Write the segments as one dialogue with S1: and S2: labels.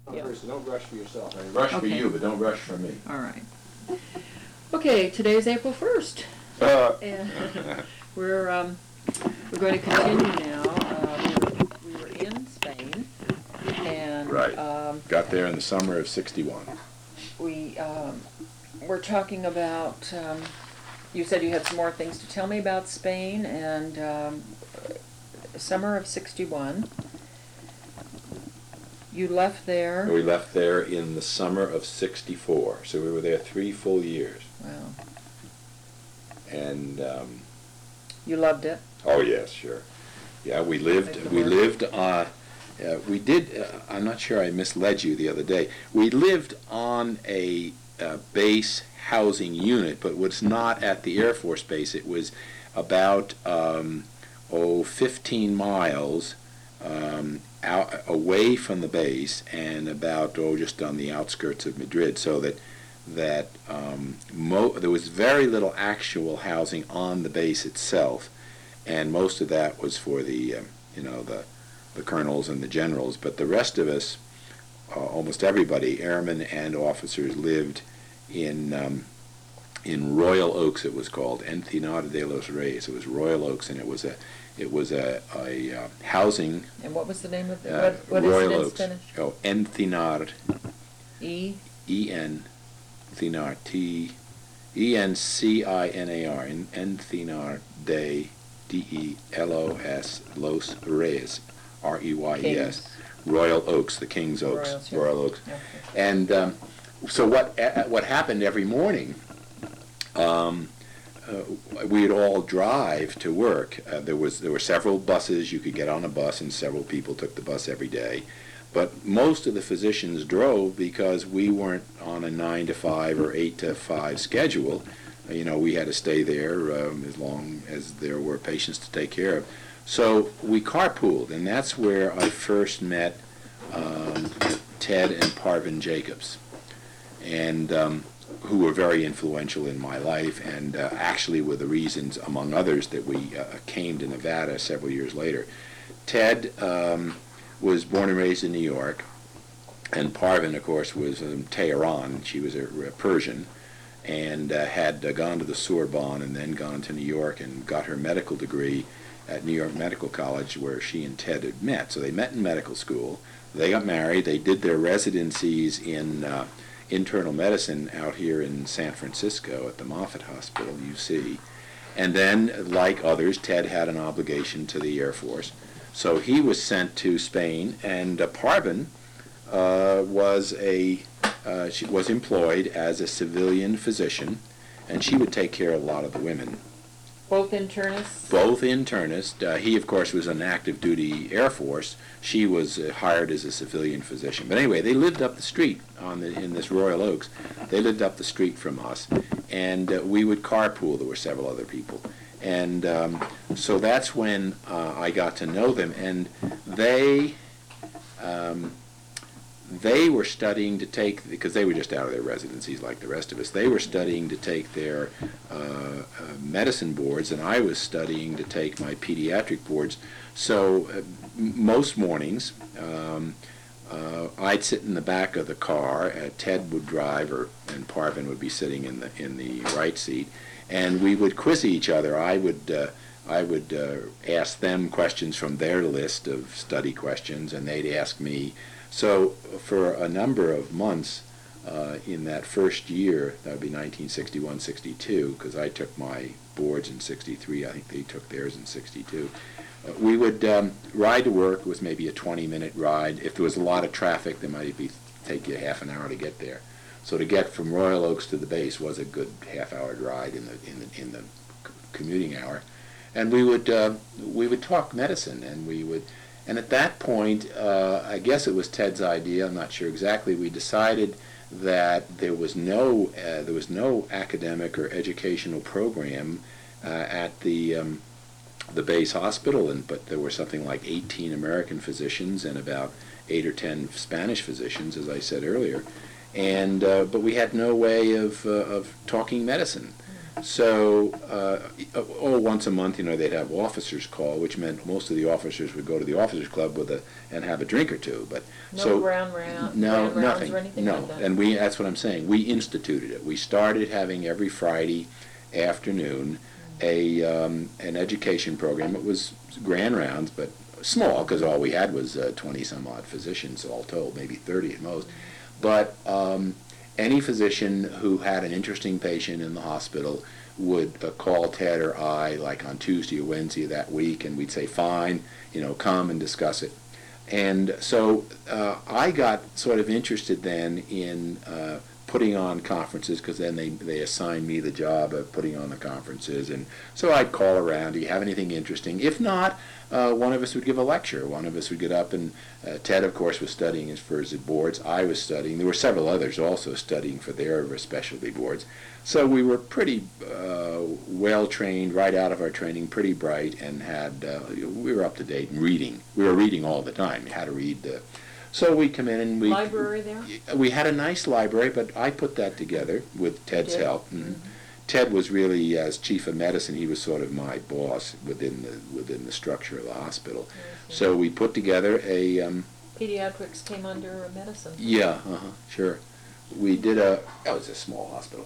S1: Yeah.
S2: So don't rush for yourself. I mean, rush for
S1: Okay.
S2: you, but don't rush for me.
S1: All right. Okay, today's April 1st. And we're going to continue now. We were in Spain, and
S2: Right. Got there in the summer of '61.
S1: we're talking about. You said you had some more things to tell me about Spain, and summer of '61. You left there.
S2: We left there in the summer of '64, so we were there 3 full years.
S1: Wow.
S2: And
S1: You loved it.
S2: oh yes, sure. Yeah, we lived.
S1: Like the
S2: We
S1: work.
S2: lived. We did. I'm not sure. I misled you the other day. We lived on a base housing unit, but it was not at the Air Force Base. It was about 15 miles out away from the base, and about just on the outskirts of Madrid. So that there was very little actual housing on the base itself, and most of that was for the the colonels and the generals. But the rest of us, almost everybody, airmen and officers, lived in Royal Oaks. It was called Encinada de los Reyes. It was Royal Oaks, and it was a housing.
S1: And what was the name of it? What
S2: Royal
S1: is it in
S2: Oaks.
S1: Spanish?
S2: Oh, Encinar.
S1: E.
S2: E-N, Encinar, E-N-C-I-N-A-R, Encinar de D-E-L-O-S, Los Reyes, R-E-Y-E-S,
S1: Kings.
S2: Royal Oaks, the King's Oaks,
S1: Royals, yeah.
S2: Royal Oaks.
S1: Okay.
S2: And so what happened every morning, we'd all drive to work. There were several buses. You could get on a bus, and several people took the bus every day. But most of the physicians drove because we weren't on a 9 to 5 or 8 to 5 schedule. We had to stay there as long as there were patients to take care of. So we carpooled, and that's where I first met Ted and Parvin Jacobs, and who were very influential in my life, and actually were the reasons, among others, that we came to Nevada several years later. Ted was born and raised in New York, and Parvin, of course, was in Tehran. She was a Persian, and had gone to the Sorbonne and then gone to New York and got her medical degree at New York Medical College, where she and Ted had met. So they met in medical school. They got married. They did their residencies in internal medicine out here in San Francisco at the Moffitt Hospital, UC. And then, like others, Ted had an obligation to the Air Force. So he was sent to Spain, and Parvin she was employed as a civilian physician, and she would take care of a lot of the women.
S1: Both internists?
S2: Both internists. He, of course, was an active duty Air Force. She was hired as a civilian physician. But anyway, they lived up the street in this Royal Oaks. They lived up the street from us, and we would carpool. There were several other people. And so that's when I got to know them, and they were studying to take, because they were just out of their residencies like the rest of us, they were studying to take their medicine boards, and I was studying to take my pediatric boards. So most mornings, I'd sit in the back of the car, Ted would drive, and Parvin would be sitting in the right seat, and we would quiz each other. I would ask them questions from their list of study questions, and they'd ask me. So for a number of months in that first year, that would be 1961-62, because I took my boards in 63, I think they took theirs in 62, we would ride to work. It was maybe a 20-minute ride. If there was a lot of traffic, there might take you half an hour to get there. So to get from Royal Oaks to the base was a good half-hour ride in the commuting hour. And we would talk medicine, and at that point, I guess it was Ted's idea, I'm not sure exactly, we decided that there was no academic or educational program at the base hospital, but there were something like 18 American physicians and about 8 or 10 Spanish physicians, as I said earlier, and but we had no way of talking medicine. So, once a month, they'd have officers call, which meant most of the officers would go to the officers club and have a drink or two. But
S1: No ground
S2: no,
S1: rounds
S2: nothing,
S1: or anything
S2: no.
S1: like that?
S2: And that's what I'm saying. We instituted it. We started having every Friday afternoon an education program. It was grand rounds, but small, because all we had was 20 some odd physicians all told, maybe 30 at most. But any physician who had an interesting patient in the hospital would call Ted or I, like on Tuesday or Wednesday of that week, and we'd say, fine, come and discuss it. And so I got sort of interested then in putting on conferences, because then they assigned me the job of putting on the conferences. And so I'd call around, do you have anything interesting? If not, one of us would give a lecture. One of us would get up, and Ted, of course, was studying for his boards. I was studying. There were several others also studying for their specialty boards. So we were pretty well trained right out of our training, pretty bright, and we were up to date in reading. We were reading all the time. You had to read. So we come in and
S1: Library there?
S2: We had a nice library, but I put that together with Ted's help.
S1: Mm-hmm.
S2: Ted was really, as chief of medicine, he was sort of my boss within the structure of the hospital.
S1: Mm-hmm.
S2: So we put together a
S1: Pediatrics came under medicine.
S2: yeah, sure. We did that was a small hospital.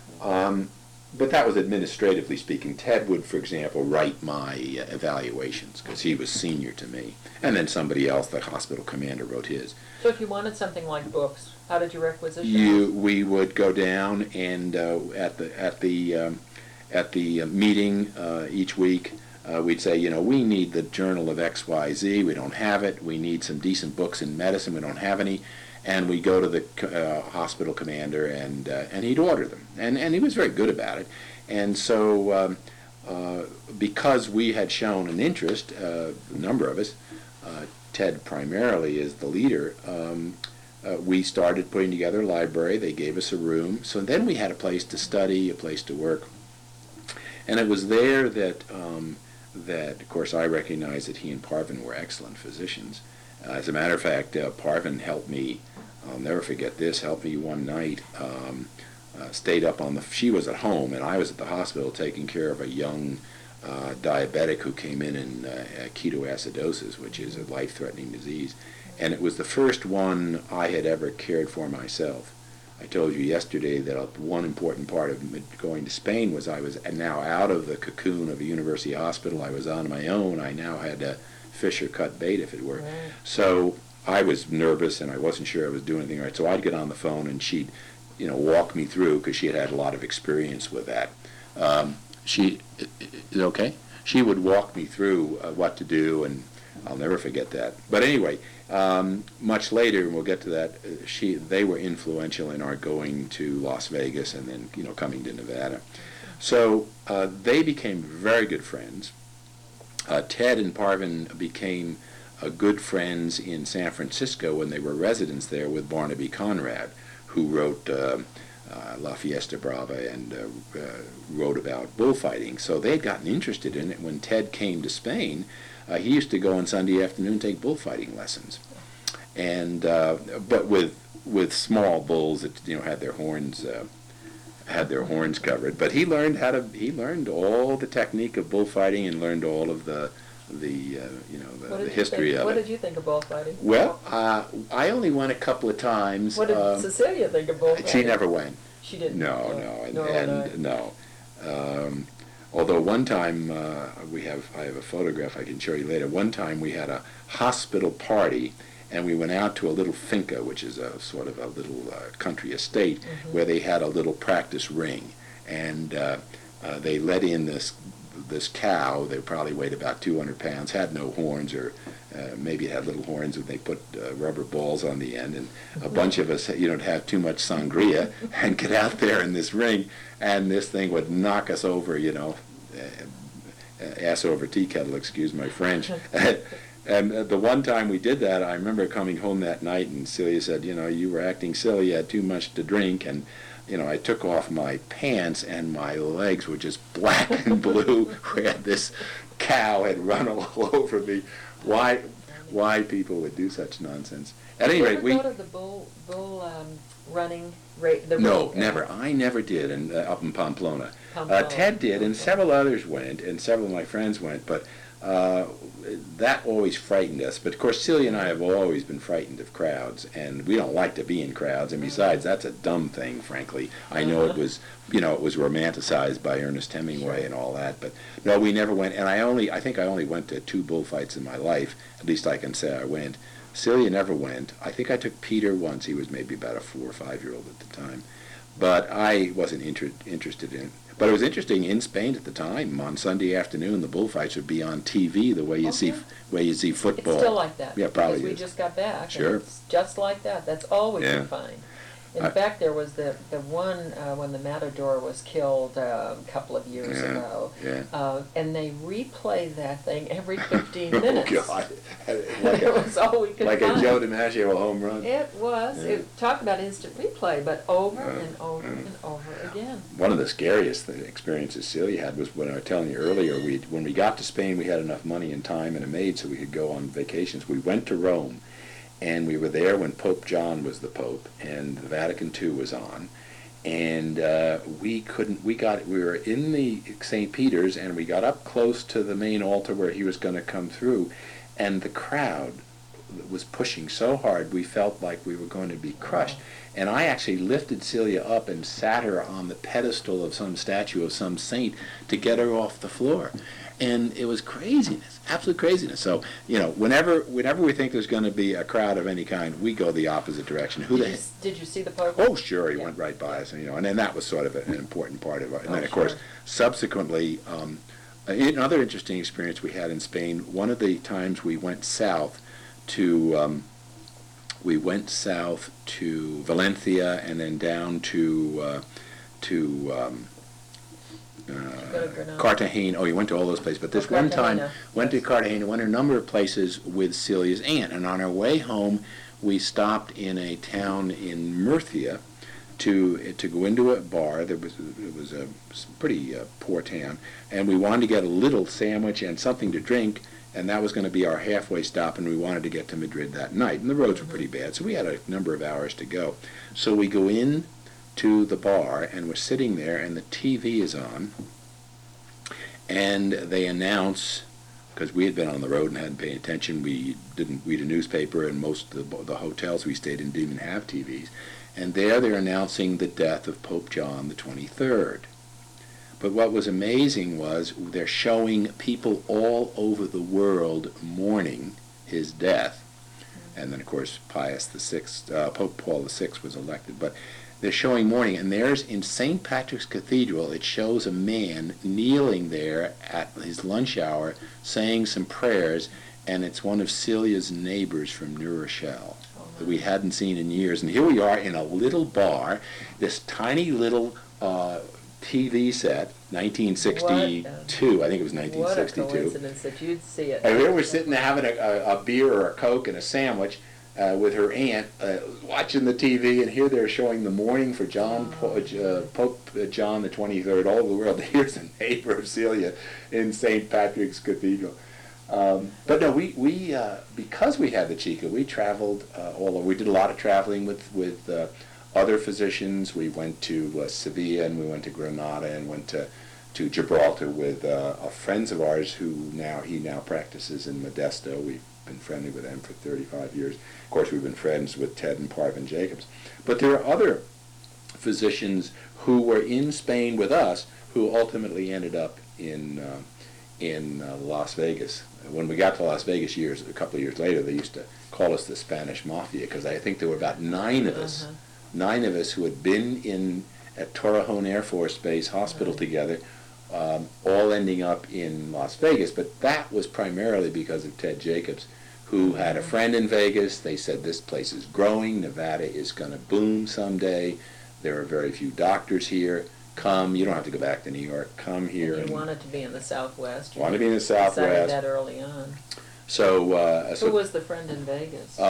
S2: But that was administratively speaking. Ted would, for example, write my evaluations, because he was senior to me. And then somebody else, the hospital commander, wrote his.
S1: So if you wanted something like books, how did you requisition?
S2: We would go down and at the meeting each week, we'd say, we need the Journal of XYZ. We don't have it. We need some decent books in medicine. We don't have any. And we go to the hospital commander, and he'd order them. And he was very good about it. And so because we had shown an interest, a number of us, Ted primarily is the leader, we started putting together a library. They gave us a room. So then we had a place to study, a place to work. And it was there that, of course, I recognized that he and Parvin were excellent physicians. As a matter of fact, Parvin helped me, I'll never forget this, helped me one night, stayed up she was at home, and I was at the hospital taking care of a young diabetic who came in ketoacidosis, which is a life-threatening disease. And it was the first one I had ever cared for myself. I told you yesterday that one important part of going to Spain was I was now out of the cocoon of a university hospital. I was on my own. I now had to fish or cut bait, if it were. Right. So I was nervous, and I wasn't sure I was doing anything right. So I'd get on the phone, and she'd, walk me through, because she had a lot of experience with that. Is it okay? She would walk me through what to do, and I'll never forget that. But anyway, much later, and we'll get to that, they were influential in our going to Las Vegas and then, coming to Nevada. So they became very good friends. Ted and Parvin became good friends in San Francisco when they were residents there with Barnaby Conrad, who wrote La Fiesta Brava and wrote about bullfighting. So they had gotten interested in it. When Ted came to Spain, he used to go on Sunday afternoon and take bullfighting lessons, and but with small bulls that had their horns covered. But he learned all the technique of bullfighting, and learned all of the history of it.
S1: What did you think of bullfighting?
S2: Well, I only went a couple of times.
S1: What did Cecilia think of bullfighting?
S2: She never went.
S1: She didn't.
S2: No. Although one time I have a photograph I can show you later. One time we had a hospital party, and we went out to a little finca, which is a sort of a little country estate, where they had a little practice ring, and they let in this cow. They probably weighed about 200 pounds, had no horns, or maybe it had little horns, and they put rubber balls on the end, and a bunch of us, have too much sangria and get out there in this ring, and this thing would knock us over, ass over tea kettle, excuse my French. And the one time we did that, I remember coming home that night, and Celia said, you were acting silly, you had too much to drink, and I took off my pants, and my legs were just black and blue, where this cow had run all over me. Why why people would do such nonsense. At
S1: Did
S2: any
S1: you
S2: rate,
S1: ever
S2: we...
S1: go to the bull running, the
S2: No,
S1: bull,
S2: never. I never did up in Pamplona.
S1: Pamplona.
S2: Ted did, and
S1: Okay.
S2: several others went, and several of my friends went, but that always frightened us. But of course, Celia and I have always been frightened of crowds, and we don't like to be in crowds. And besides, that's a dumb thing, frankly. I know it was, it was romanticized by Ernest Hemingway and all that, but no, we never went. And I think I only went to 2 bullfights in my life. At least I can say I went. Celia never went. I think I took Peter once. He was maybe about a 4 or 5-year-old at the time. But I wasn't interested in it. But it was interesting in Spain at the time. On Sunday afternoon, the bullfights would be on TV the way you see football.
S1: It's still like that.
S2: Yeah, probably
S1: because we
S2: is.
S1: just got back.
S2: Sure.
S1: And it's just like that. That's all we
S2: Yeah.
S1: can find. In fact, there was the one when the Matador was killed a couple of years ago, and they replay that thing every 15 minutes.
S2: Oh, God.
S1: It was all we could
S2: like
S1: find.
S2: a Joe DiMaggio home run.
S1: It was.
S2: Yeah.
S1: It talked about instant replay, but over and over and over again.
S2: One of the scariest experiences Celia had was when I was telling you earlier, when we got to Spain, we had enough money and time and a maid so we could go on vacations. We went to Rome, and we were there when Pope John was the Pope, and the Vatican II was on. And we were in the St. Peter's, and we got up close to the main altar where he was going to come through, and the crowd was pushing so hard we felt like we were going to be crushed. And I actually lifted Celia up and sat her on the pedestal of some statue of some saint to get her off the floor. And it was craziness, absolute craziness. So, whenever we think there's going to be a crowd of any kind, we go the opposite direction.
S1: Did you see the Pope?
S2: Oh, sure, he went right by us, and then that was sort of an important part of it. And then, of course, subsequently, another interesting experience we had in Spain, one of the times we went south to Valencia and then down to Cartagena. Oh, you went to all those places. But this one time, went to Cartagena, went a number of places with Celia's aunt. And on our way home, we stopped in a town in Murcia to go into a bar. It was a pretty poor town. And we wanted to get a little sandwich and something to drink. And that was going to be our halfway stop, and we wanted to get to Madrid that night. And the roads were pretty bad, so we had a number of hours to go. So we go in to the bar, and we're sitting there, and the TV is on, and they announce, because we had been on the road and hadn't paid attention, we didn't read a newspaper, and most of the hotels we stayed in didn't even have TVs. And there they're announcing the death of Pope John the 23rd. But what was amazing was they're showing people all over the world mourning his death. And then, of course, Pope Paul VI was elected. But they're showing mourning. And there's, in St. Patrick's Cathedral, it shows a man kneeling there at his lunch hour saying some prayers. And it's one of Celia's neighbors from New Rochelle that we hadn't seen in years. And here we are in a little bar, this tiny little TV set, 1962. I think it was 1962.
S1: What a coincidence that you'd see it.
S2: And here we're sitting there having a beer or a Coke and a sandwich with her aunt watching the TV, and here they're showing the mourning for Pope John the 23rd all over the world. Here's a neighbor of Celia in St. Patrick's Cathedral. But no, we because we had the Chica, we traveled all over. We did a lot of traveling with other physicians. We went to Sevilla, and we went to Granada, and went to Gibraltar with friends of ours he now practices in Modesto. We've been friendly with them for 35 years. Of course, we've been friends with Ted and Parvin Jacobs. But there are other physicians who were in Spain with us who ultimately ended up in Las Vegas. When we got to Las Vegas a couple of years later, they used to call us the Spanish Mafia, because I think there were about 9 of us. 9 of us who had been at Torrejon Air Force Base Hospital together, all ending up in Las Vegas. But that was primarily because of Ted Jacobs, who had a friend in Vegas. They said, this place is growing. Nevada is going to boom someday. There are very few doctors here. Come, you don't have to go back to New York. Come here.
S1: And you wanted to be in the Southwest.
S2: Wanted to be in the Southwest.
S1: Decided that early on.
S2: So,
S1: who was the friend in Vegas?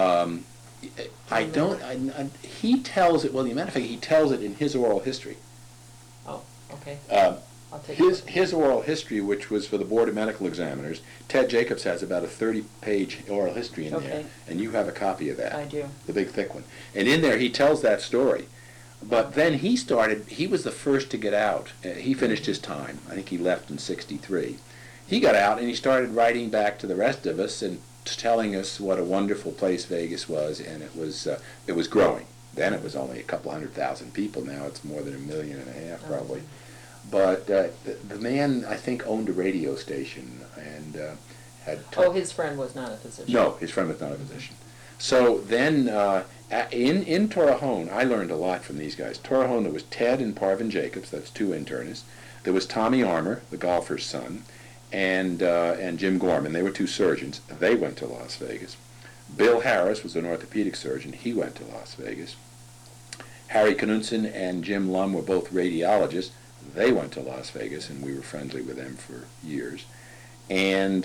S2: He tells it, well, the matter of fact, he tells it in his oral history.
S1: Oh, okay. I'll take a look.
S2: His oral history, which was for the Board of Medical Examiners, Ted Jacobs has about a 30-page oral history in there, and you have a copy of that.
S1: I do.
S2: The big thick one. And in there he tells that story. But then he was the first to get out. He finished his time. I think he left in '63. He got out and he started writing back to the rest of us and telling us what a wonderful place Vegas was, and it was growing. Then it was only a couple 100,000 people. Now it's more than 1.5 million probably. But the man, I think, owned a radio station and had...
S1: his friend was not a physician.
S2: No, his friend was not a physician. So then in Torrejon, I learned a lot from these guys. Torrejon, there was Ted and Parvin Jacobs, that's 2 internists. There was Tommy Armour, the golfer's son, and Jim Gorman. They were 2 surgeons. They went to Las Vegas. Bill Harris was an orthopedic surgeon. He went to Las Vegas. Harry Knudsen and Jim Lum were both radiologists. They went to Las Vegas, and we were friendly with them for years. And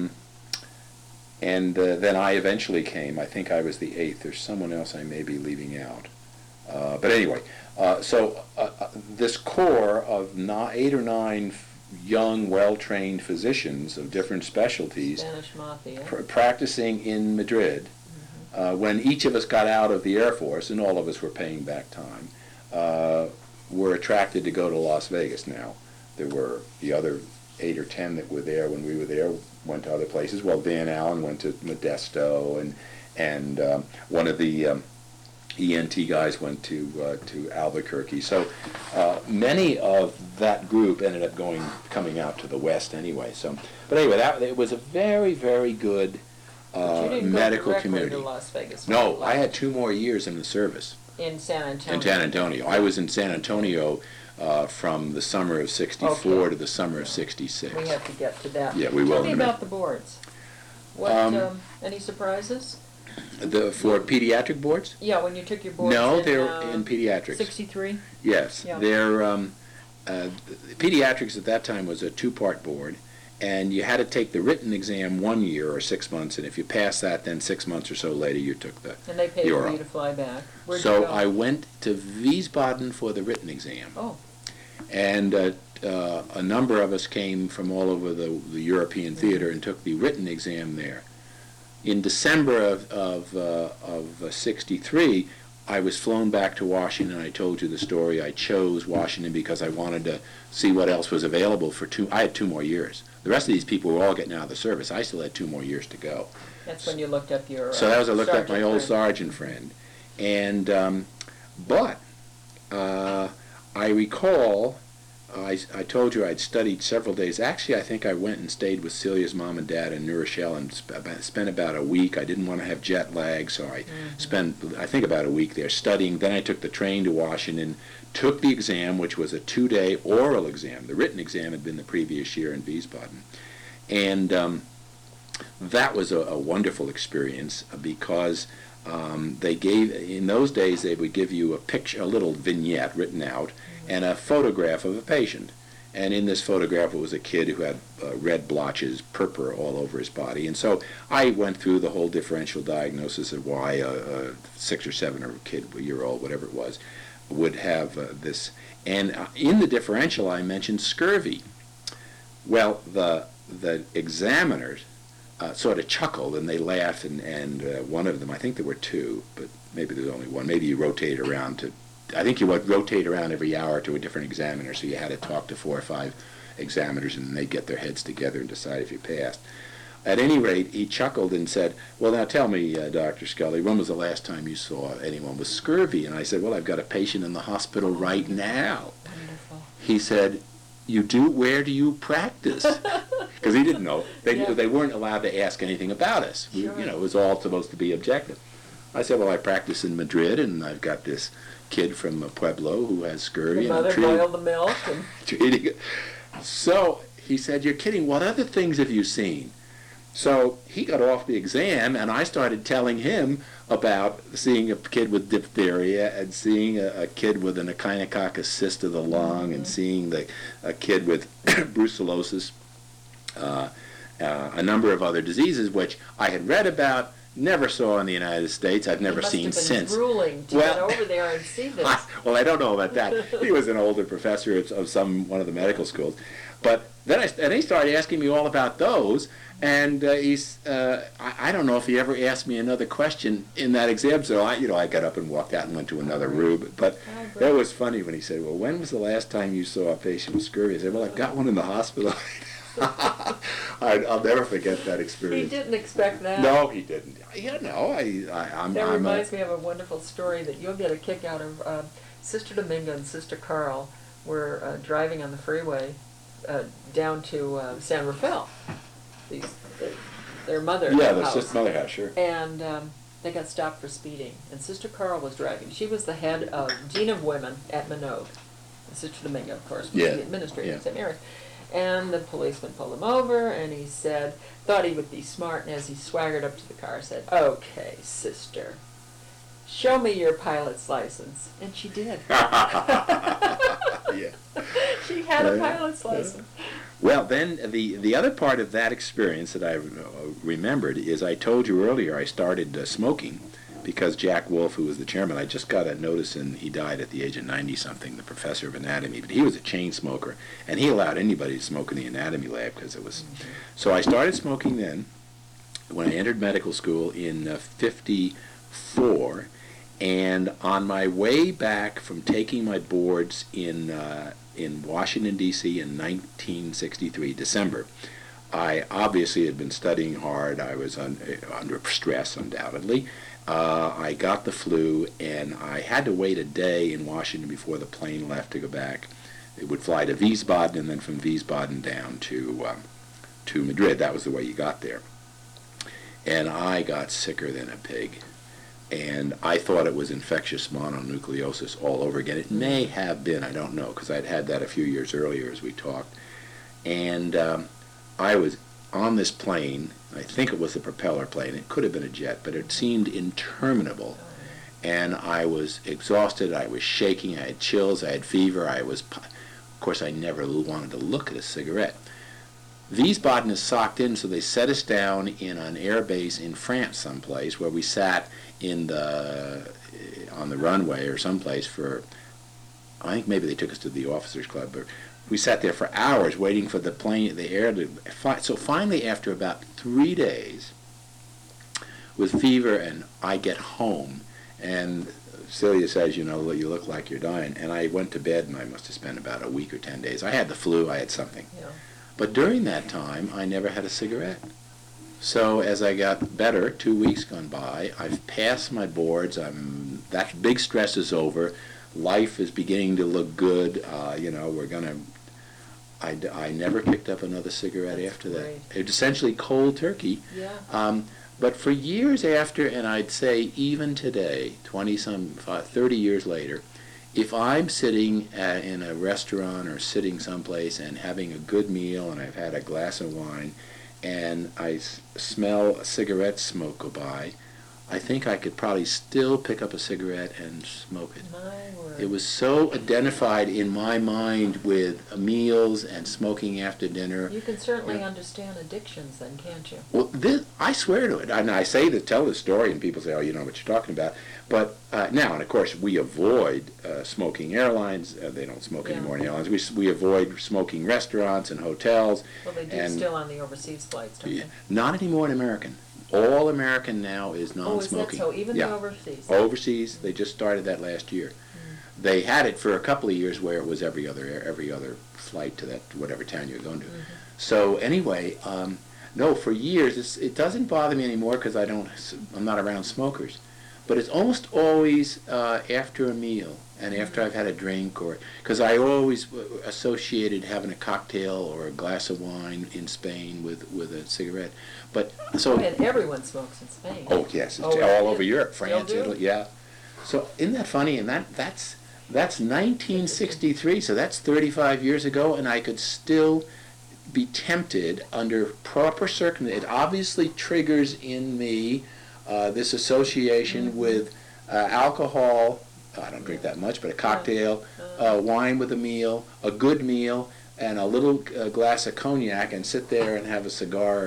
S2: then I eventually came. I think I was the 8th. There's someone else I may be leaving out. But anyway, this core of 8 or 9 young, well-trained physicians of different specialties
S1: Spanish Mafia.
S2: Practicing in Madrid, when each of us got out of the Air Force, and all of us were paying back time, were attracted to go to Las Vegas now. There were the other 8 or 10 that were there when we were there, went to other places. Well, Van Allen went to Modesto, and one of the ENT guys went to Albuquerque. So many of that group ended up coming out to the West anyway. So, but anyway, it was a very, very good medical community.
S1: To Las Vegas.
S2: No, I had 2 more years in the service.
S1: In San Antonio.
S2: In San Antonio. I was in San Antonio from the summer of '64 to the summer of '66.
S1: We have to get to that.
S2: Yeah, we will.
S1: Tell me about the boards. What? Any surprises?
S2: For pediatric boards?
S1: Yeah, when you took your boards.
S2: No, they're in pediatrics.
S1: '63.
S2: Yes,
S1: yeah.
S2: They're pediatrics at that time was a 2-part board, and you had to take the written exam 1 year or 6 months, and if you passed that, then 6 months or so later you took the.
S1: And they paid
S2: oral.
S1: for you to fly back. Where'd you
S2: So
S1: go?
S2: I went to Wiesbaden for the written exam.
S1: Oh.
S2: And a number of us came from all over the European theater and took the written exam there. In December of '63, I was flown back to Washington. I told you the story. I chose Washington because I wanted to see what else was available for I had 2 more years. The rest of these people were all getting out of the service. I still had 2 more years to go.
S1: That's when you looked up your.
S2: So that was I looked up my old
S1: friend.
S2: sergeant friend, and but I recall. I told you I'd studied several days. Actually, I think I went and stayed with Celia's mom and dad in New Rochelle and spent about a week. I didn't want to have jet lag, so I spent, I think, about a week there studying. Then I took the train to Washington, took the exam, which was a 2-day oral exam. The written exam had been the previous year in Wiesbaden. And that was a wonderful experience because they gave, in those days, they would give you a picture, a little vignette written out, and a photograph of a patient. And in this photograph, it was a kid who had red blotches, purpura all over his body. And so I went through the whole differential diagnosis of why a 6 or 7 or a year old, whatever it was, would have this. And in the differential, I mentioned scurvy. Well, the examiners sort of chuckled and they laughed, and one of them, I think there were 2, but maybe there's only one. Maybe you rotate around to. I think you would rotate around every hour to a different examiner, so you had to talk to 4 or 5 examiners, and they'd get their heads together and decide if you passed. At any rate, he chuckled and said, "Well, now tell me, Dr. Scully, when was the last time you saw anyone with scurvy?" And I said, "Well, I've got a patient in the hospital right now."
S1: Wonderful.
S2: He said, "You do? Where do you practice?" Because he didn't know. They weren't allowed to ask anything about us.
S1: Sure.
S2: It was all supposed to be objective. I said, "Well, I practice in Madrid, and I've got this kid from Pueblo who has scurvy."
S1: The mother boiled the milk. And
S2: treating it. So he said, "You're kidding. What other things have you seen?" So he got off the exam, and I started telling him about seeing a kid with diphtheria and seeing a kid with an echinococcus cyst of the lung and seeing a kid with brucellosis, a number of other diseases which I had read about never saw in the United States. I've never seen since.
S1: It must have been grueling to get over there and see this.
S2: Well, I don't know about that. He was an older professor of one of the medical schools. But then he started asking me all about those, and I don't know if he ever asked me another question in that exam. So I got up and walked out and went to another room. But that was funny when he said, "Well, when was the last time you saw a patient with scurvy?" I said, "Well, I've got one in the hospital." I'll never forget that experience.
S1: He didn't expect that.
S2: No, he didn't. Yeah, no,
S1: That reminds me of a wonderful story that you'll get a kick out of. Sister Domingo and Sister Carl were driving on the freeway down to San Rafael. Their mother
S2: yeah,
S1: house.
S2: their sister mother house, sure.
S1: And they got stopped for speeding. And Sister Carl was driving. She was the head of Dean of Women at Minogue. Sister Domingo, of course, was the administrator at St. Mary's. And the policeman pulled him over, and he thought he would be smart, and as he swaggered up to the car, said, "Okay, sister, show me your pilot's license." And she did.
S2: Yeah.
S1: She had a pilot's license.
S2: Well, then the other part of that experience that I remembered is I told you earlier I started smoking because Jack Wolf, who was the chairman, I just got a notice, and he died at the age of 90-something, the professor of anatomy, but he was a chain smoker, and he allowed anybody to smoke in the anatomy lab because it was... So I started smoking then when I entered medical school in 54, and on my way back from taking my boards in Washington, D.C. in 1963, December, I obviously had been studying hard. I was under stress, undoubtedly. I got the flu, and I had to wait a day in Washington before the plane left to go back. It would fly to Wiesbaden, and then from Wiesbaden down to Madrid. That was the way you got there. And I got sicker than a pig. And I thought it was infectious mononucleosis all over again. It may have been, I don't know, because I'd had that a few years earlier as we talked. And I was on this plane. I think it was a propeller plane. It could have been a jet, but it seemed interminable. And I was exhausted. I was shaking. I had chills. I had fever. Of course, I never wanted to look at a cigarette. Wiesbaden is socked in, so they set us down in an air base in France someplace where we sat on the runway or someplace for, I think maybe they took us to the officers club, but we sat there for hours waiting for the air to fly. So finally, after about 3 days with fever, and I get home, and Celia says, you look like you're dying. And I went to bed, and I must have spent about a week or 10 days. I had the flu, I had something. Yeah. But during that time, I never had a cigarette. So as I got better, 2 weeks gone by, I've passed my boards. That big stress is over. Life is beginning to look good. I never picked up another cigarette after that.
S1: Great.
S2: It's essentially cold turkey.
S1: Yeah.
S2: But for years after, and I'd say even today, 30 years later, if I'm sitting in a restaurant or sitting someplace and having a good meal and I've had a glass of wine and I smell a cigarette smoke go by, I think I could probably still pick up a cigarette and smoke it.
S1: My word.
S2: It was so identified in my mind with meals and smoking after dinner.
S1: You can certainly understand addictions then, can't you?
S2: Well, I swear to it. And I tell the story, and people say, "Oh, you know what you're talking about." But now, and of course, we avoid smoking airlines. They don't smoke anymore in airlines. We avoid smoking restaurants and hotels.
S1: Well, they do still on the overseas flights, don't they?
S2: Not anymore in American. All American now is non-smoking.
S1: Oh, is that so? Even the overseas?
S2: Overseas, they just started that last year. They had it for a couple of years where it was every other flight to that whatever town you're going to. So anyway, no, for years it doesn't bother me anymore because I'm not around smokers. But it's almost always after a meal and after I've had a drink, or because I always associated having a cocktail or a glass of wine in Spain with a cigarette. But so
S1: and everyone smokes in Spain.
S2: Oh yes, it's all over Europe, France, Italy, yeah. So isn't that funny? And that's 1963, so that's 35 years ago, and I could still be tempted under proper circumstances. It obviously triggers in me this association with alcohol. I don't drink that much, but a cocktail, wine with a meal, a good meal, and a little glass of cognac, and sit there and have a cigar.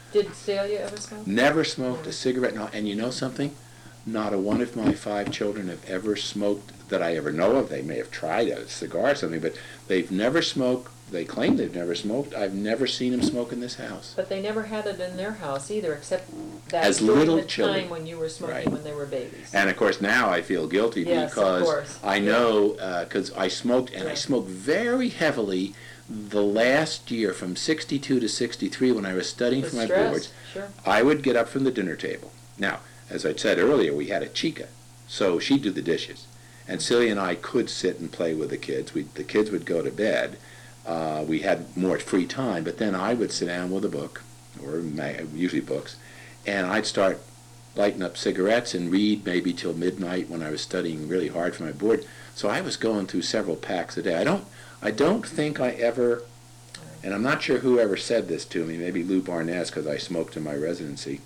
S1: Did Celia ever smoke?
S2: Never smoked a cigarette. No, and you know something? Not a one of my 5 children have ever smoked that I ever know of. They may have tried a cigar or something, but they've never smoked. They claim they've never smoked. I've never seen them smoke in this house.
S1: But they never had it in their house either, except that
S2: As
S1: during
S2: little
S1: the
S2: children.
S1: time when you were smoking
S2: Right.
S1: when they were babies.
S2: And of course now I feel guilty
S1: Yes, of
S2: because
S1: course.
S2: I know, because I smoked, and I
S1: Yeah.
S2: smoked very heavily the last year from 62 to 63 when I was studying
S1: The
S2: for my
S1: stress,
S2: boards.
S1: sure.
S2: I would get up from the dinner table. Now, as I said earlier, we had a chica, so she'd do the dishes. And Celia and I could sit and play with the kids. The kids would go to bed. We had more free time, but then I would sit down with a book, or usually books, and I'd start lighting up cigarettes and read maybe till midnight when I was studying really hard for my board. So I was going through several packs a day. I don't think I ever, and I'm not sure who ever said this to me, maybe Lou Barnes, because I smoked in my residency.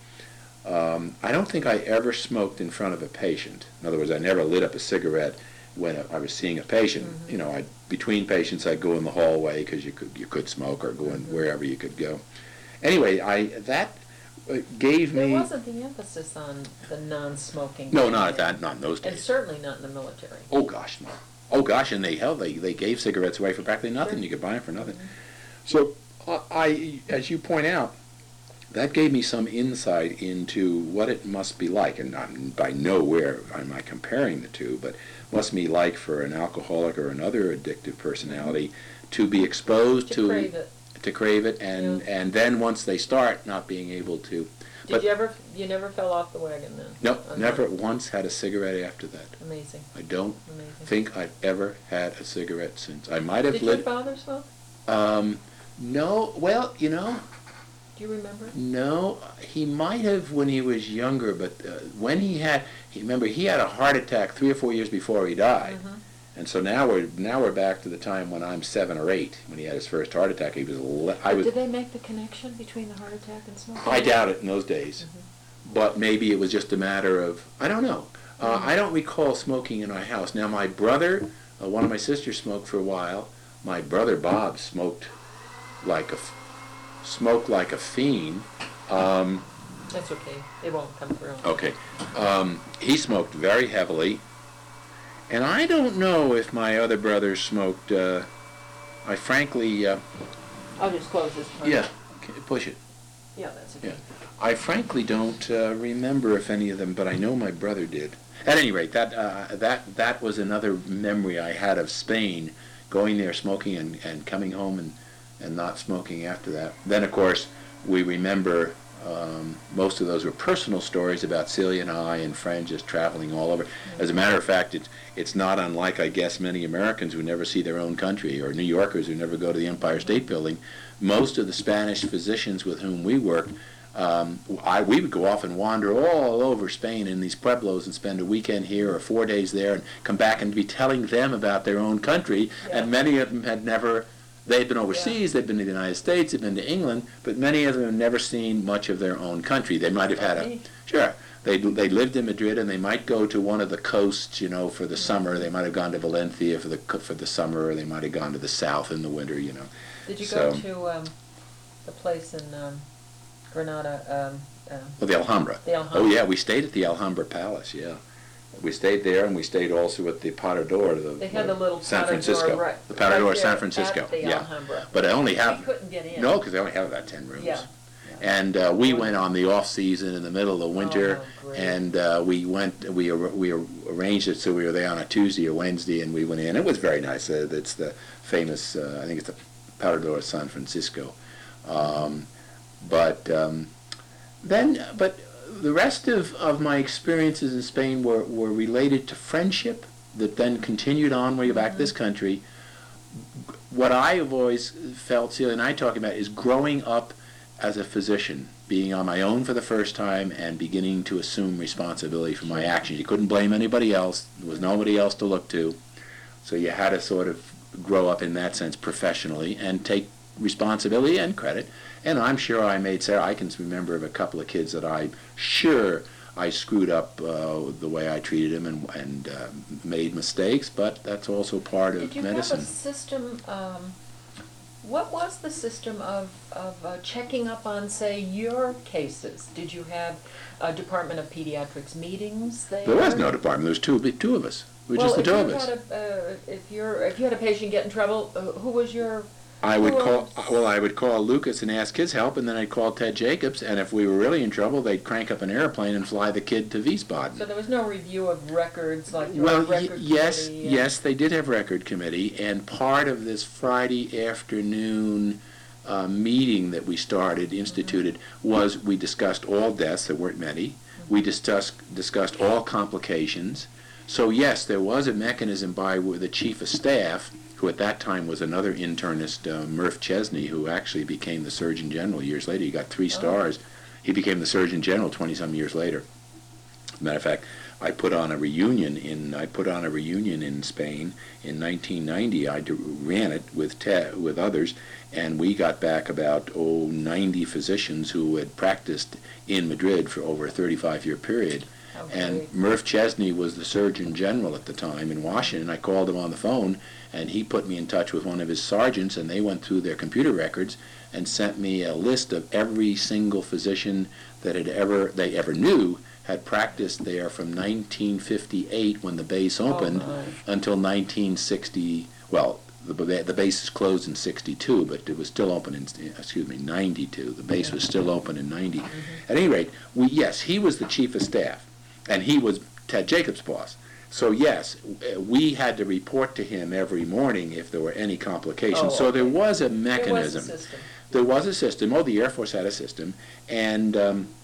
S2: I don't think I ever smoked in front of a patient. In other words, I never lit up a cigarette when I was seeing a patient.
S1: Mm-hmm.
S2: You know, between patients, I'd go in the hallway because you could smoke, or go in wherever you could go. Anyway, that gave me.
S1: There wasn't the emphasis on the non-smoking.
S2: No, not at that, not in those
S1: And
S2: days.
S1: certainly not in the military.
S2: Oh gosh, no. Oh gosh, and they gave cigarettes away for practically nothing.
S1: Sure.
S2: You could buy them for nothing.
S1: Mm-hmm.
S2: So as you point out, that gave me some insight into what it must be like, and I'm by nowhere am I comparing the two, but must be like for an alcoholic or another addictive personality to be exposed
S1: To crave it.
S2: to crave it, and
S1: Yeah.
S2: and then once they start, not being able to.
S1: Did you never fell off the wagon then?
S2: No,
S1: On
S2: never
S1: that?
S2: once had a cigarette after that.
S1: Amazing,
S2: I don't
S1: amazing.
S2: think I've ever had a cigarette since. I might have
S1: Did your
S2: lit.
S1: father smoke?
S2: No, well,
S1: Do you remember?
S2: no, he might have when he was younger, but when remember, he had a heart attack 3 or 4 years before he died.
S1: Mm-hmm.
S2: And so now we're back to the time when I'm 7 or 8, when he had his first heart attack.
S1: Did they make the connection between the heart attack and smoking?
S2: I doubt it in those days, but maybe it was just a matter of, I don't know. I don't recall smoking in our house. Now my brother, one of my sisters smoked for a while. My brother Bob smoked like a fiend.
S1: That's okay. It won't come through.
S2: Okay. He smoked very heavily. And I don't know if my other brothers smoked. I frankly.
S1: I'll just close this part.
S2: Yeah, push it.
S1: Yeah, that's okay.
S2: Yeah. I frankly don't remember if any of them, but I know my brother did. At any rate, that was another memory I had of Spain, going there smoking and coming home and not smoking after that. Then, of course, we remember most of those were personal stories about Celia and I and friends just traveling all over. As a matter of fact, it's not unlike, I guess, many Americans who never see their own country, or New Yorkers who never go to the Empire State Building. Most of the Spanish physicians with whom we worked, we would go off and wander all over Spain in these pueblos and spend a weekend here or 4 days there and come back and be telling them about their own country.
S1: Yeah.
S2: And many of them had never, they'd been overseas, they'd been to the United States, they'd been to England, but many of them had never seen much of their own country. They might have had sure, they lived in Madrid and they might go to one of the coasts, for the summer. They might have gone to Valencia for the summer, or they might have gone to the south in the winter,
S1: Did you go to the place in Granada?
S2: Well, the Alhambra.
S1: The Alhambra.
S2: Oh, yeah, we stayed at the Alhambra Palace, yeah. We stayed there, and we stayed also at the Parador.
S1: They had the little
S2: San
S1: Parador
S2: Francisco.
S1: right,
S2: The Parador,
S1: right
S2: San
S1: there
S2: Francisco,
S1: at the
S2: yeah.
S1: Alhambra.
S2: But I only have...
S1: We couldn't get in.
S2: No, because they only have about 10 rooms.
S1: Yeah.
S2: And we went on the off season in the middle of winter,
S1: Oh, great.
S2: and we arranged it so we were there on a Tuesday or Wednesday, and we went in. It was very nice. It's the famous, I think it's the Parador San Francisco. But the rest of my experiences in Spain were related to friendship that then continued on way back this country. What I have always felt, Celia and I talking about, is growing up as a physician, being on my own for the first time and beginning to assume responsibility for my actions. You couldn't blame anybody else. There was nobody else to look to. So you had to sort of grow up in that sense professionally and take responsibility and credit. And I'm sure I can remember of a couple of kids that I'm sure I screwed up the way I treated them and made mistakes, but that's also part of
S1: Did you
S2: medicine.
S1: have a system What was the system of checking up on, say, your cases? Did you have a Department of Pediatrics meetings there?
S2: There was no department. There was two of us. We were just the two of us.
S1: If you had a patient get in trouble, who was your...
S2: I would call Lucas and ask his help, and then I'd call Ted Jacobs, and if we were really in trouble, they'd crank up an airplane and fly the kid to Wiesbaden.
S1: So there was no review of records like your record
S2: yes,
S1: committee?
S2: Yes, they did have record committee, and part of this Friday afternoon meeting that we instituted, was we discussed all deaths. There weren't many. We discussed all complications. So yes, there was a mechanism by the chief of staff, who at that time was another internist, Murph Chesney, who actually became the Surgeon General years later. He got 3 stars. He became the Surgeon General 20-some years later. As a matter of fact, I put on a reunion in Spain in 1990. I ran it with others, and we got back about 90 physicians who had practiced in Madrid for over a 35-year period. And Murph Chesney was the Surgeon General at the time in Washington. I called him on the phone, and he put me in touch with one of his sergeants, and they went through their computer records and sent me a list of every single physician that they ever knew had practiced there from 1958 when the base opened until 1960. Well, the base is closed in 62, but it was still open in 92. The base was still open in 90. At any rate, yes, he was the chief of staff, and he was Ted Jacobs' boss. So yes, we had to report to him every morning if there were any complications. So there was a mechanism. There was a system. Oh, the Air Force had a system, and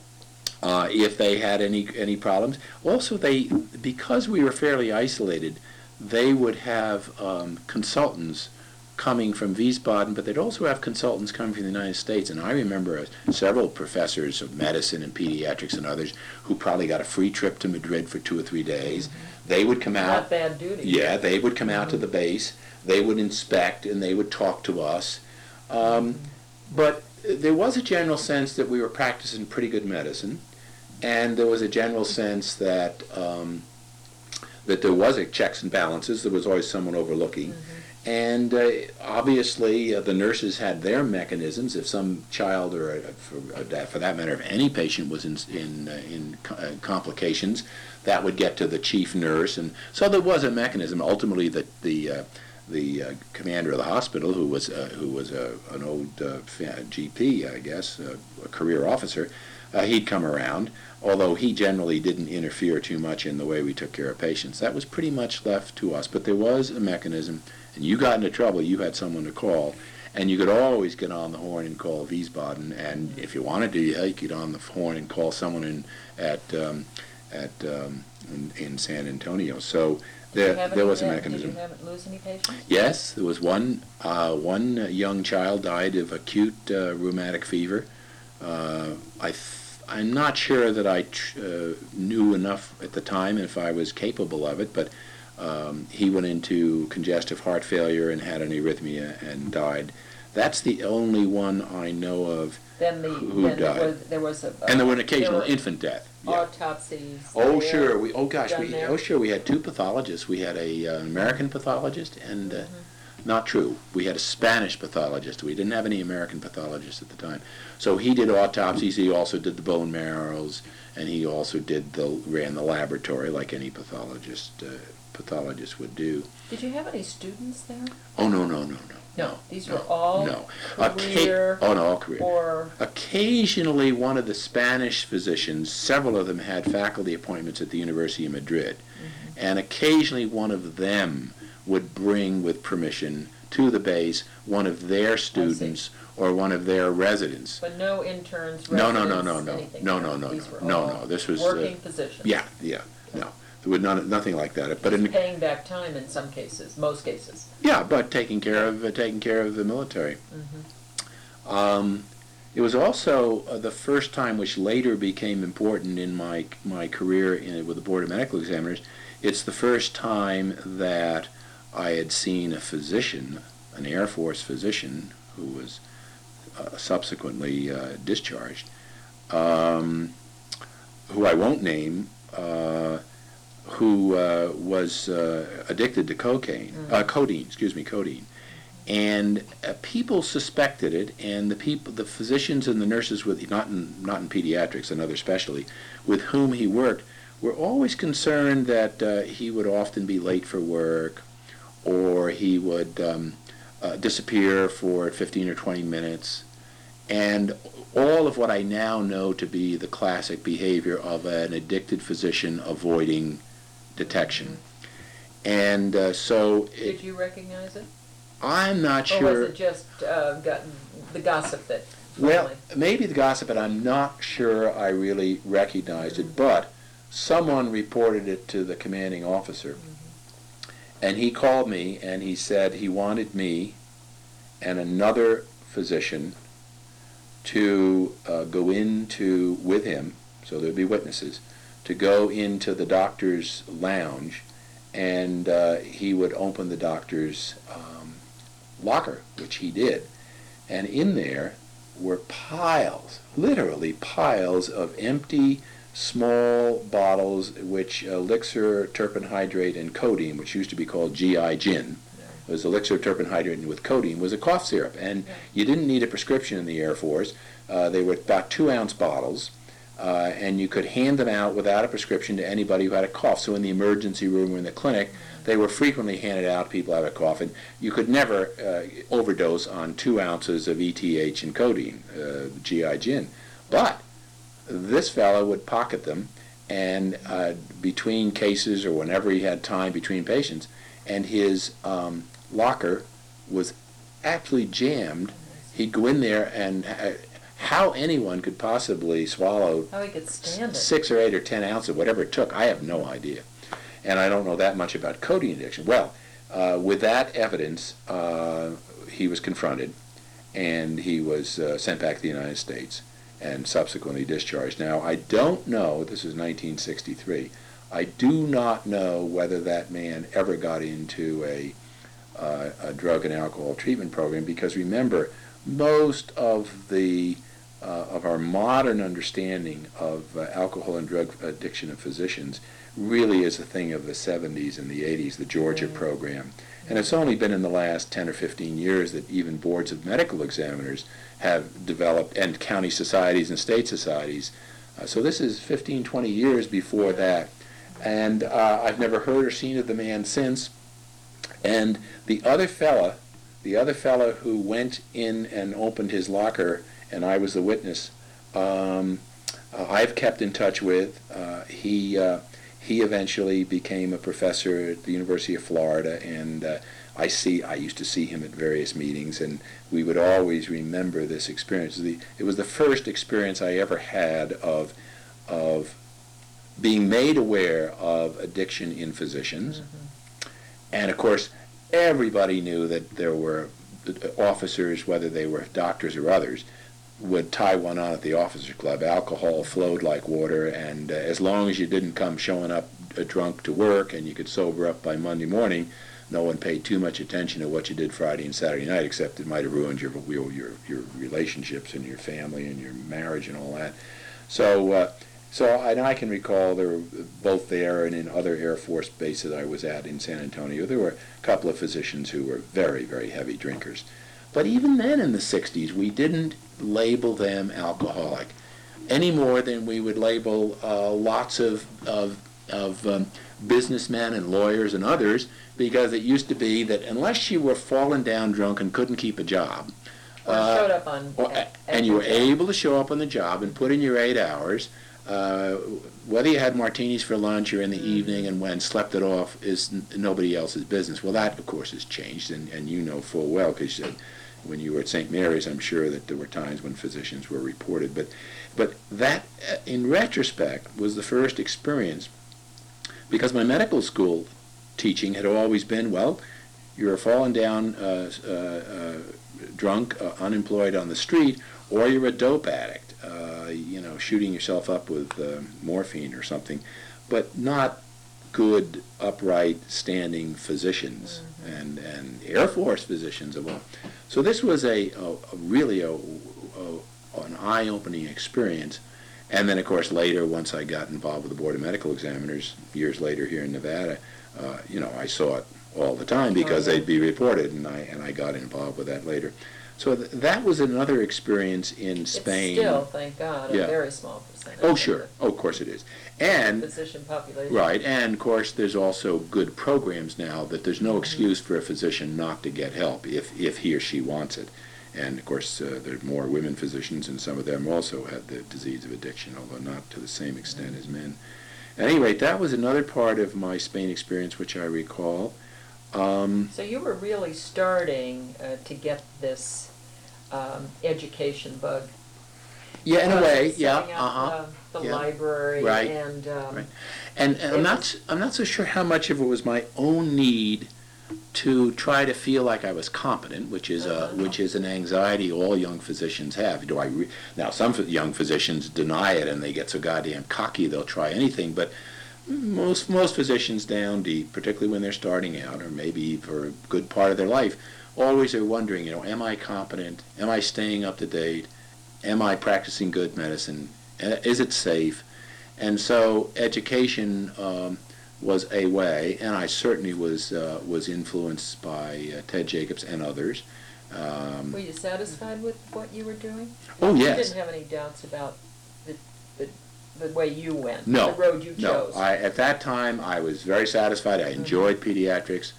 S2: if they had any problems, also because we were fairly isolated, they would have consultants coming from Wiesbaden, but they'd also have consultants coming from the United States. And I remember several professors of medicine and pediatrics and others who probably got a free trip to Madrid for 2 or 3 days. They would come out.
S1: Not bad duty.
S2: Yeah, they would come out to the base. They would inspect and they would talk to us. But there was a general sense that we were practicing pretty good medicine, and there was a general sense that that there was checks and balances. There was always someone overlooking. And obviously, the nurses had their mechanisms. If some child, or for that matter, if any patient was in complications, that would get to the chief nurse. And so there was a mechanism. Ultimately, the commander of the hospital, who was an old GP, I guess, a career officer, he'd come around. Although he generally didn't interfere too much in the way we took care of patients. That was pretty much left to us. But there was a mechanism. And you got into trouble, you had someone to call, and you could always get on the horn and call Wiesbaden. And if you wanted to, you could get on the horn and call someone in San Antonio. So there was a mechanism.
S1: Did you lose any patients?
S2: Yes, there was one young child died of acute rheumatic fever. I'm not sure that I knew enough at the time if I was capable of it, but he went into congestive heart failure and had an arrhythmia and died. That's the only one I know of who died.
S1: There was
S2: and there were an occasional infant death.
S1: Autopsies.
S2: Oh sure, we had 2 pathologists. We had an American pathologist and not true. We had a Spanish pathologist. We didn't have any American pathologists at the time. So he did autopsies. He also did the bone marrows, and he also ran the laboratory like any pathologist would do.
S1: Did you have any students there?
S2: Oh no.
S1: No, these were all
S2: career. All career.
S1: Or
S2: occasionally, one of the Spanish physicians, several of them had faculty appointments at the University of Madrid, and occasionally one of them would bring, with permission, to the base one of their students or one of their residents.
S1: But no interns,
S2: No.
S1: anything. These were all
S2: this was
S1: working physicians.
S2: Yeah. No, there was nothing like that. But
S1: paying back time in some cases, most cases.
S2: Yeah, but taking care of the military. It was also the first time, which later became important in my career with the Board of Medical Examiners. It's the first time that I had seen a physician, an Air Force physician, who was subsequently discharged, who I won't name, who was addicted to codeine. And people suspected it, and the physicians and the nurses not in pediatrics, another specialty, with whom he worked, were always concerned that he would often be late for work, or he would disappear for 15 or 20 minutes, and all of what I now know to be the classic behavior of an addicted physician avoiding detection. And
S1: Did you recognize it?
S2: I'm not sure.
S1: Or was it just the gossip that...
S2: Well, maybe the gossip, but I'm not sure I really recognized it. But someone reported it to the commanding officer, and he called me, and he said he wanted me and another physician to go into, with him, so there'd be witnesses, to go into the doctor's lounge, and he would open the doctor's locker, which he did. And in there were piles, literally piles, of empty small bottles, which elixir, terpenhydrate, and codeine, which used to be called GI Gin, was elixir, terpenhydrate, with codeine, was a cough syrup. And you didn't need a prescription in the Air Force. They were about 2-ounce bottles, and you could hand them out without a prescription to anybody who had a cough. So in the emergency room or in the clinic, they were frequently handed out to people who had a cough, and you could never overdose on 2 ounces of ETH and codeine, GI Gin. But this fellow would pocket them, and between cases or whenever he had time between patients, and his locker was absolutely jammed. He'd go in there, and how anyone could possibly swallow
S1: how he could stand it.
S2: 6 or 8 or 10 ounces, whatever it took, I have no idea. And I don't know that much about codeine addiction. Well, with that evidence, he was confronted, and he was sent back to the United States and subsequently discharged. Now, I don't know, this is 1963, I do not know whether that man ever got into a drug and alcohol treatment program, because remember, most of our modern understanding of alcohol and drug addiction of physicians really is a thing of the 70s and the 80s, the Georgia program. And it's only been in the last 10 or 15 years that even boards of medical examiners have developed, and county societies and state societies. So this is 15, 20 years before that. And I've never heard or seen of the man since. And the other fella who went in and opened his locker, and I was the witness, I've kept in touch with. He eventually became a professor at the University of Florida, and I used to see him at various meetings, and we would always remember this experience. It was the first experience I ever had of being made aware of addiction in physicians. And of course, everybody knew that there were officers, whether they were doctors or others, would tie one on at the officers' club. Alcohol flowed like water, and as long as you didn't come showing up drunk to work and you could sober up by Monday morning, no one paid too much attention to what you did Friday and Saturday night, except it might have ruined your relationships and your family and your marriage and all that. So and I can recall there were both there and in other Air Force bases I was at in San Antonio, there were a couple of physicians who were very, very heavy drinkers. But even then in the 60s, we didn't label them alcoholic any more than we would label lots of businessmen and lawyers and others, because it used to be that unless you were fallen down drunk and couldn't keep a job,
S1: showed up on
S2: and you were able to show up on the job and put in your 8 hours, whether you had martinis for lunch or in the evening and when slept it off is nobody else's business. Well, that, of course, has changed, and you know full well, because when you were at St. Mary's, I'm sure that there were times when physicians were reported. But that, in retrospect, was the first experience, because my medical school teaching had always been, well, you're falling down drunk, unemployed on the street, or you're a dope addict, shooting yourself up with morphine or something, but not good, upright, standing physicians and Air Force physicians of all. So this was really an eye-opening experience. And then, of course, later, once I got involved with the Board of Medical Examiners, years later here in Nevada, I saw it all the time because
S1: Oh, yeah.
S2: they'd be reported, and I got involved with that later. So that was another experience in Spain.
S1: It's still, thank God, a
S2: Yeah.
S1: very small percentage.
S2: Oh,
S1: of
S2: sure.
S1: the
S2: Oh, of course it is. And
S1: physician population.
S2: right, and of course there's also good programs now that there's no excuse for a physician not to get help if he or she wants it. And of course there are more women physicians, and some of them also had the disease of addiction, although not to the same extent as men. At any rate, that was another part of my Spain experience which I recall.
S1: So you were really starting to get this education bug.
S2: Yeah, in a way, yeah,
S1: Setting up the
S2: yeah.
S1: library
S2: Right.
S1: and
S2: Right. And I'm not so sure how much of it was my own need to try to feel like I was competent, which is an anxiety all young physicians have. Now some young physicians deny it and they get so goddamn cocky they'll try anything, but most physicians down deep, particularly when they're starting out or maybe for a good part of their life, always are wondering, am I competent? Am I staying up to date? Am I practicing good medicine? Is it safe? And so education was a way, and I certainly was influenced by Ted Jacobs and others.
S1: were you satisfied with what you were doing?
S2: Oh,
S1: You
S2: yes.
S1: didn't have any doubts about the way you went,
S2: No,
S1: the road you
S2: no.
S1: chose.
S2: At that time, I was very satisfied. I enjoyed pediatrics.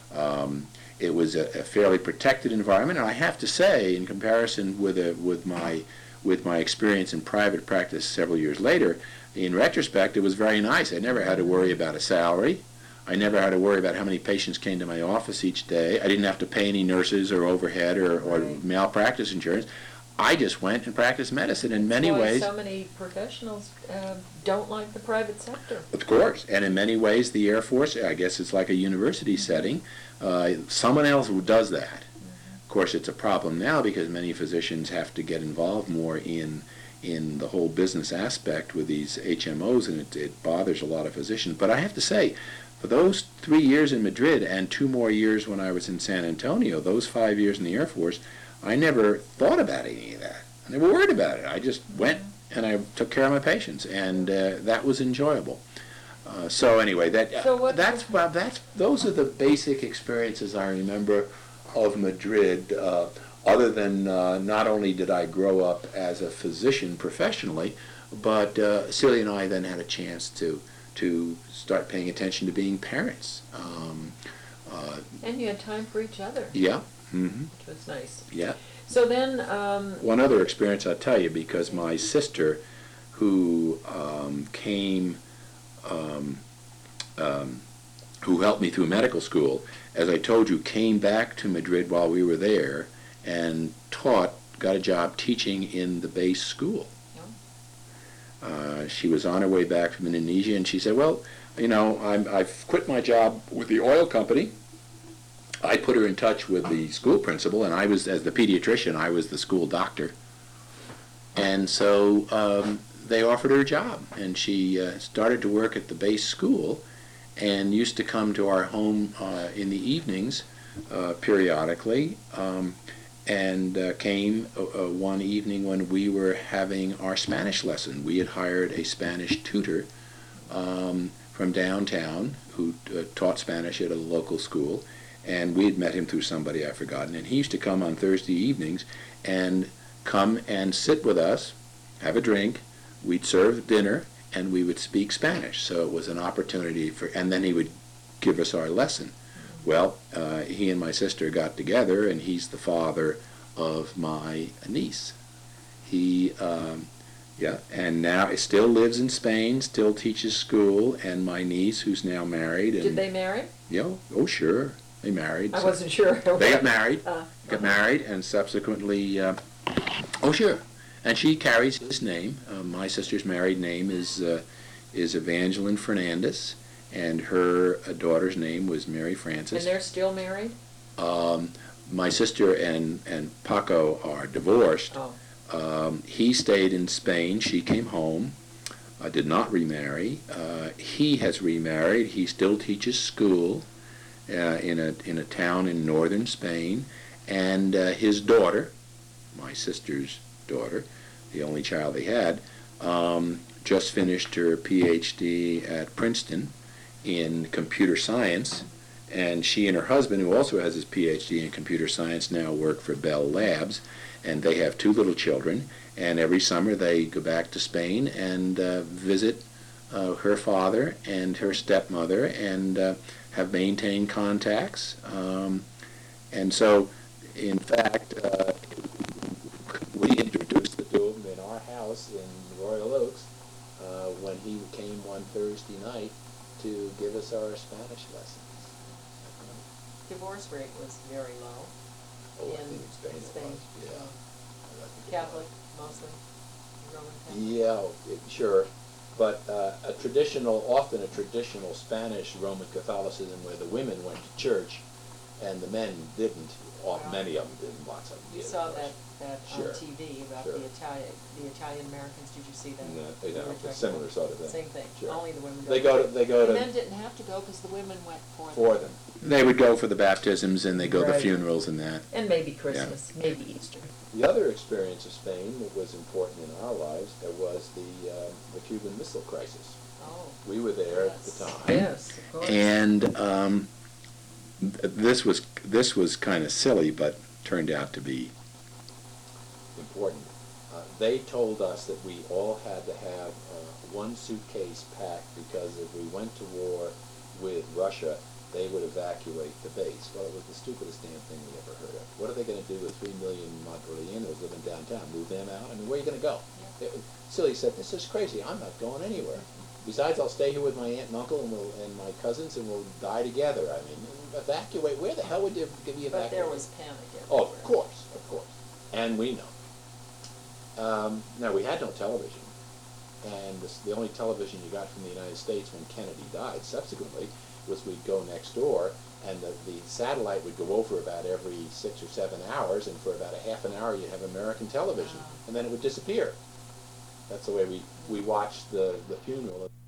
S2: It was a fairly protected environment, and I have to say, in comparison with my experience in private practice several years later, in retrospect, it was very nice. I never had to worry about a salary. I never had to worry about how many patients came to my office each day. I didn't have to pay any nurses or overhead or
S1: Right.
S2: malpractice insurance. I just went and practiced medicine in many
S1: That's why
S2: ways.
S1: so many professionals don't like the private sector.
S2: Of course, and in many ways, the Air Force, I guess it's like a university setting. Someone else who does that. Of course, it's a problem now because many physicians have to get involved more in the whole business aspect with these HMOs, and it bothers a lot of physicians. But I have to say, for those 3 years in Madrid and 2 more years when I was in San Antonio, those 5 years in the Air Force, I never thought about any of that. I never worried about it. I just went and I took care of my patients, and that was enjoyable. So anyway, those are the basic experiences I remember of Madrid. Other than not only did I grow up as a physician professionally, but Celia and I then had a chance to start paying attention to being parents.
S1: And you had time for each other,
S2: Yeah. Mm-hmm.
S1: which was nice.
S2: Yeah.
S1: So then,
S2: One other experience I'll tell you, because my sister, who came, who helped me through medical school, as I told you, came back to Madrid while we were there and got a job teaching in the base school. She was on her way back from Indonesia, and she said, well, I've quit my job with the oil company. I put her in touch with the school principal, and I was, as the pediatrician, I was the school doctor. And so they offered her a job, and she started to work at the base school and used to come to our home in the evenings periodically, and came one evening when we were having our Spanish lesson. We had hired a Spanish tutor from downtown who taught Spanish at a local school, and we had met him through somebody I've forgotten, and he used to come on Thursday evenings and come and sit with us, have a drink, we'd serve dinner, and we would speak Spanish. So it was an opportunity and then he would give us our lesson. Well, he and my sister got together, and he's the father of my niece. And now he still lives in Spain, still teaches school, and my niece, who's now married. And,
S1: did they marry?
S2: Oh, sure. They married.
S1: I wasn't sure.
S2: They got married, and subsequently, oh, sure. And she carries his name. My sister's married name is Evangeline Fernandez, and her daughter's name was Mary Frances.
S1: And they're still married?
S2: My sister and Paco are divorced.
S1: Oh.
S2: He stayed in Spain. She came home. Did not remarry. He has remarried. He still teaches school in a town in northern Spain. And his daughter, my sister's daughter, the only child they had, just finished her PhD at Princeton in computer science, And she and her husband, who also has his PhD in computer science, now work for Bell Labs, and they have 2 little children. And every summer they go back to Spain and visit her father and her stepmother, and have maintained contacts. And so, in fact, we introduced the 2 of them in our house in Royal Oaks when he came one Thursday night to give us our Spanish lessons.
S1: Divorce rate was very low.
S2: Oh, I
S1: in
S2: think in Spain it was, yeah.
S1: so
S2: I think it
S1: Catholic,
S2: was.
S1: mostly, Roman Catholic.
S2: Yeah, sure. But often a traditional Spanish Roman Catholicism where the women went to church and the men didn't. Many of them didn't. Lots of them did.
S1: You saw that
S2: Sure.
S1: on TV about
S2: Sure.
S1: the Italian Americans. Did you see that?
S2: A similar sort of thing.
S1: Same thing.
S2: Sure.
S1: Only the women.
S2: They go to.
S1: The men didn't have to go because the women went for them.
S2: They would go for the baptisms and they go to the
S1: Right.
S2: funerals and that.
S1: And maybe Christmas, maybe Easter.
S2: The other experience of Spain that was important in our lives was the Cuban Missile Crisis.
S1: Oh.
S2: We were there at the
S1: Yes.
S2: time.
S1: Yes, of course.
S2: And this was kind of silly, but turned out to be important. They told us that we all had to have one suitcase packed because if we went to war with Russia, they would evacuate the base. Well, it was the stupidest damn thing we ever heard of. What are they going to do with 3 million Madrileños living downtown? Move them out? I mean, where are you going to go?
S1: Yeah.
S2: Silly said, this is crazy. I'm not going anywhere. Besides, I'll stay here with my aunt and uncle and my cousins, and we'll die together. I mean, evacuate. Where the hell would you give me evacuate?
S1: But there was panic everywhere.
S2: Oh, of course. And we know. Now, we had no television. And the only television you got from the United States when Kennedy died subsequently was we'd go next door, and the satellite would go over about every 6 or 7 hours, and for about a half an hour you'd have American television, and then it would disappear. That's the way we watched the funeral.